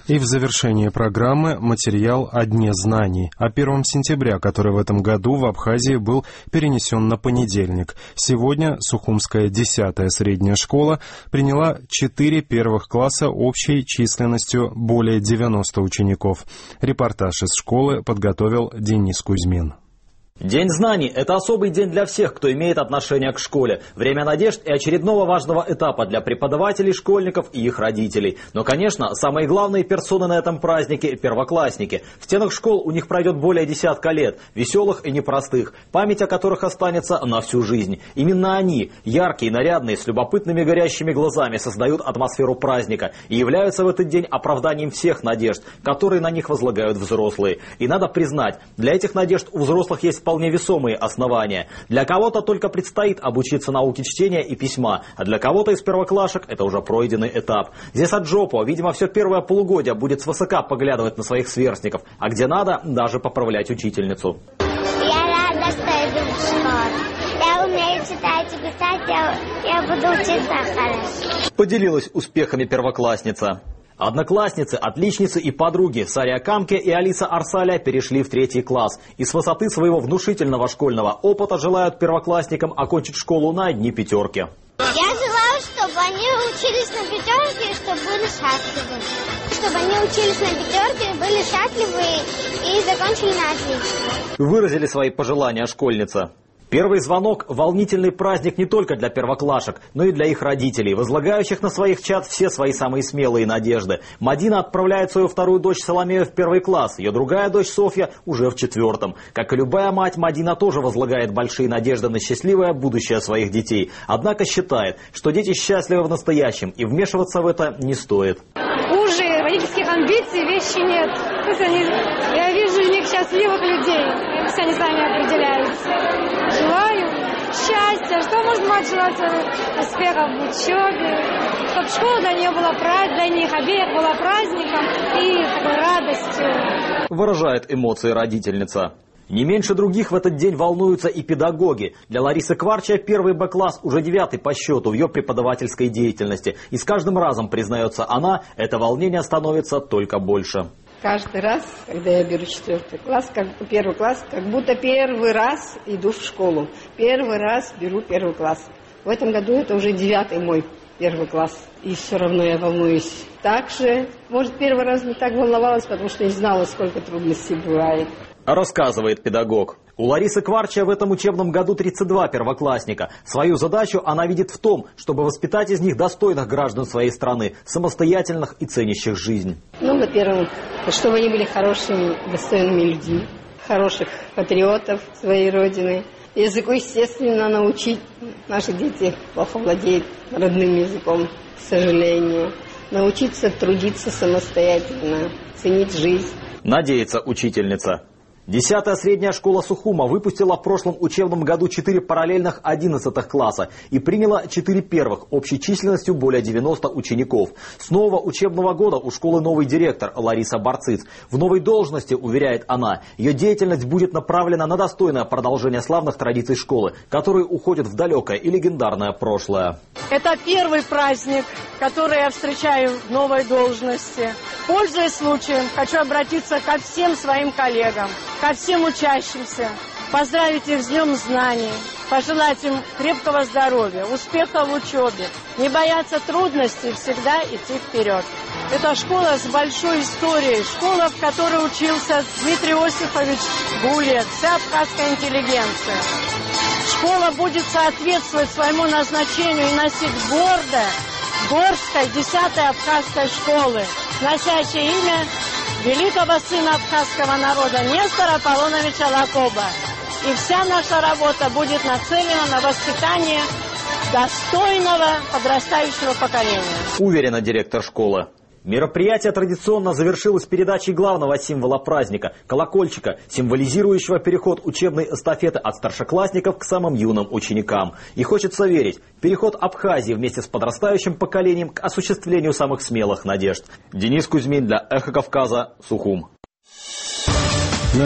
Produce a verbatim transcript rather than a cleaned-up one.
И в завершении программы материал о Дне знаний, о первом сентября, который в этом году в Абхазии был перенесен на понедельник. Сегодня Сухумская десятая средняя школа приняла четыре первых класса общей численностью более девяноста учеников. Репортаж из школы подготовил Денис Кузьмин. День знаний – это особый день для всех, кто имеет отношение к школе. Время надежд и очередного важного этапа для преподавателей, школьников и их родителей. Но, конечно, самые главные персоны на этом празднике – первоклассники. В стенах школ у них пройдет более десятка лет, веселых и непростых, память о которых останется на всю жизнь. Именно они, яркие, нарядные, с любопытными горящими глазами, создают атмосферу праздника и являются в этот день оправданием всех надежд, которые на них возлагают взрослые. И надо признать, для этих надежд у взрослых есть вполне весомые основания. Для кого-то только предстоит обучиться науке чтения и письма, а для кого-то из первоклашек это уже пройденный этап. Здесь Аджопо, видимо, все первое полугодие будет свысока поглядывать на своих сверстников, а где надо, даже поправлять учительницу. Я рада, что иду в школу. Я умею читать и писать, я, я буду учиться хорошо. Поделилась успехами первоклассница. Одноклассницы, отличницы и подруги Сария Камке и Алиса Арсаля перешли в третий класс. И с высоты своего внушительного школьного опыта желают первоклассникам окончить школу на одни пятерки. Я желаю, чтобы они учились на пятерке и чтобы были счастливы. Чтобы они учились на пятерке, были счастливы и закончили на отлично. Выразили свои пожелания школьница. Первый звонок – волнительный праздник не только для первоклашек, но и для их родителей, возлагающих на своих чад все свои самые смелые надежды. Мадина отправляет свою вторую дочь Соломею в первый класс, ее другая дочь Софья уже в четвертом. Как и любая мать, Мадина тоже возлагает большие надежды на счастливое будущее своих детей. Однако считает, что дети счастливы в настоящем, и вмешиваться в это не стоит. Уже родительских амбиций вещи нет. Пусть они, я вижу в них счастливых людей, пусть они сами определяются. Желаю счастья, что может мать желать успехов в учебе, чтобы школа для нее была для них обеих была праздником и такой радостью. Выражает эмоции родительница. Не меньше других в этот день волнуются и педагоги. Для Ларисы Кварча первый Б-класс уже девятый по счету в ее преподавательской деятельности. И с каждым разом, признается она, это волнение становится только больше. Каждый раз, когда я беру четвертый класс, как первый класс, как будто первый раз иду в школу. Первый раз беру первый класс. В этом году это уже девятый мой первый класс. И все равно я волнуюсь. Также, может, первый раз не так волновалась, потому что не знала, сколько трудностей бывает. Рассказывает педагог. У Ларисы Кварча в этом учебном году тридцать два первоклассника. Свою задачу она видит в том, чтобы воспитать из них достойных граждан своей страны, самостоятельных и ценящих жизнь. Ну, во-первых, чтобы они были хорошими, достойными людьми, хороших патриотов своей родины. Языку, естественно, научить. Наши дети плохо владеют родным языком, к сожалению. Научиться трудиться самостоятельно, ценить жизнь. Надеется учительница. Десятая средняя школа Сухума выпустила в прошлом учебном году четыре параллельных одиннадцатых класса и приняла четыре первых, общей численностью более девяноста учеников. С нового учебного года у школы новый директор Лариса Барциц. В новой должности, уверяет она, ее деятельность будет направлена на достойное продолжение славных традиций школы, которые уходят в далекое и легендарное прошлое. Это первый праздник, который я встречаю в новой должности. Пользуясь случаем, хочу обратиться ко всем своим коллегам, ко всем учащимся, поздравить их с Днем знаний, пожелать им крепкого здоровья, успеха в учебе, не бояться трудностей, всегда идти вперед. Это школа с большой историей, школа, в которой учился Дмитрий Осипович Гулиев, вся абхазская интеллигенция. Школа будет соответствовать своему назначению и носить гордое Горской десятой абхазской школы, носящее имя великого сына абхазского народа Нестора Аполлоновича Лакоба. И вся наша работа будет нацелена на воспитание достойного подрастающего поколения. Уверена директор школы. Мероприятие традиционно завершилось передачей главного символа праздника – колокольчика, символизирующего переход учебной эстафеты от старшеклассников к самым юным ученикам. И хочется верить – переход Абхазии вместе с подрастающим поколением к осуществлению самых смелых надежд. Денис Кузьмин для Эхо Кавказа, Сухум.